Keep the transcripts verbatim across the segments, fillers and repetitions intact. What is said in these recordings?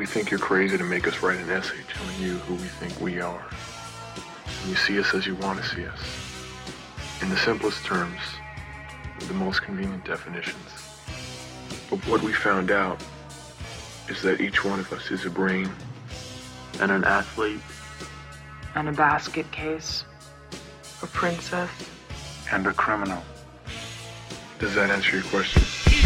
We think you're crazy to make us write an essay telling you who we think we are. And you see us as you want to see us. In the simplest terms, with the most convenient definitions. But what we found out is that each one of us is a brain and an athlete and a basket case, a princess and a criminal. Does that answer your question?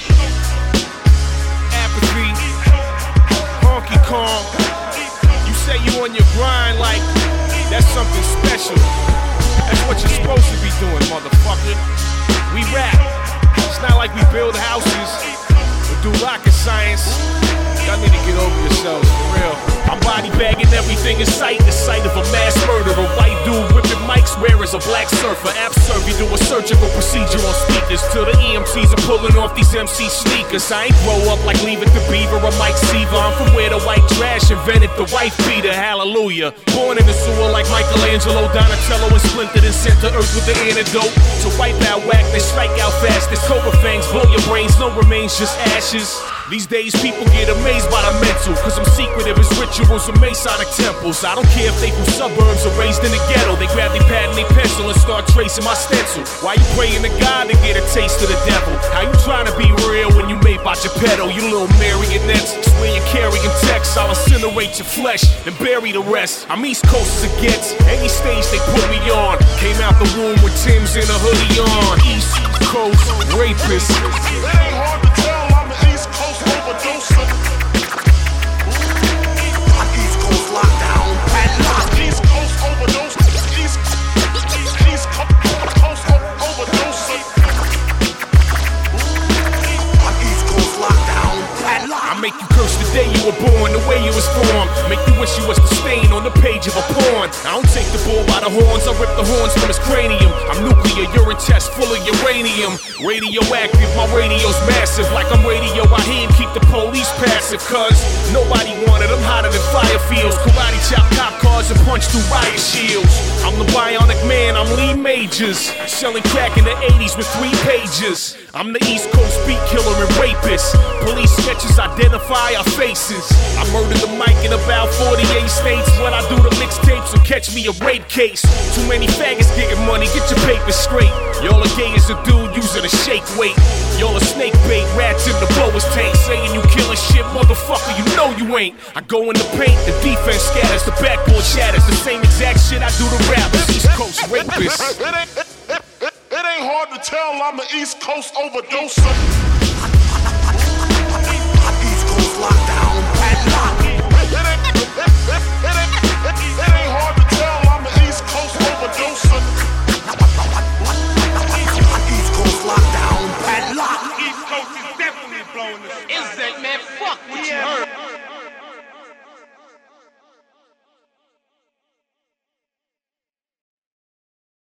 Apathy, honky Kong. You say you on your grind like that's something special. That's what you're supposed to be doing, motherfucker. We rap. It's not like we build houses or do rocket science. Y'all need to get over yourselves, for real. I'm body bagging everything in sight. The sight of a mass murder. A white dude ripping mics, where is a black surfer? Absurd, we do a surgical procedure on speakers till the E M Cs are pulling off these M C sneakers. I ain't grow up like Leave It to Beaver or Mike Seaver. I'm from where the white trash invented the wife beater. Hallelujah. Born in the sewer like Michelangelo, Donatello, and splintered and sent to earth with the antidote. To wipe out whack, they strike out fast. This cobra fangs blow your brains, no remains, just ashes. These days people get amazed by the mental, cause I'm secretive as rituals of Masonic temples. I don't care if they from suburbs or raised in the ghetto. They grab their pad and they pencil and start tracing my stencil. Why you praying to God to get a taste of the devil? How you trying to be real when you made by Geppetto? You little marionettes, swear you're carrying texts. I'll incinerate your flesh and bury the rest. I'm East Coast as it gets, any stage they put me on. Came out the womb with Tim's and a hoodie on. East Coast rapist. It ain't hard to tell, I'm an East Coast overdoser. East Coast lockdown, padlock. East Coast overdose. East, East, East Coast overdoser. East Coast lockdown, padlock. I make you curse the day you were born, the way you was formed. Make you wish you was the stain on the page of a porn. I don't take the bull by the horns, I rip the horns from his cranium. I'm nuclear, urine chest full of uranium. Radioactive, my radio's massive. Like I'm radio out here and keep the police passive. Cause nobody wanted, I'm hotter than fire fields. Karate chop cop cars and punch through riot shields. I'm the bionic man, I'm Lee Majors. Selling crack in the eighties with three pages. I'm the East Coast beat killer and rapist. Police sketches identify our faces. I murdered the mic in about forty-eight states. When I do the mixtape, so catch me a rape case. Too many faggots getting money, get your papers straight. Y'all are gay as a dude using a shake weight. Y'all are snake bait, rats in the boa's tank. Saying you killing shit, motherfucker, you know you ain't. I go in the paint, the defense scatters, the backboard shatters. The same exact shit I do to rappers. East Coast rapist. It ain't, it, it, it, it ain't hard to tell, I'm an East Coast overdoser. East Coast lockdown.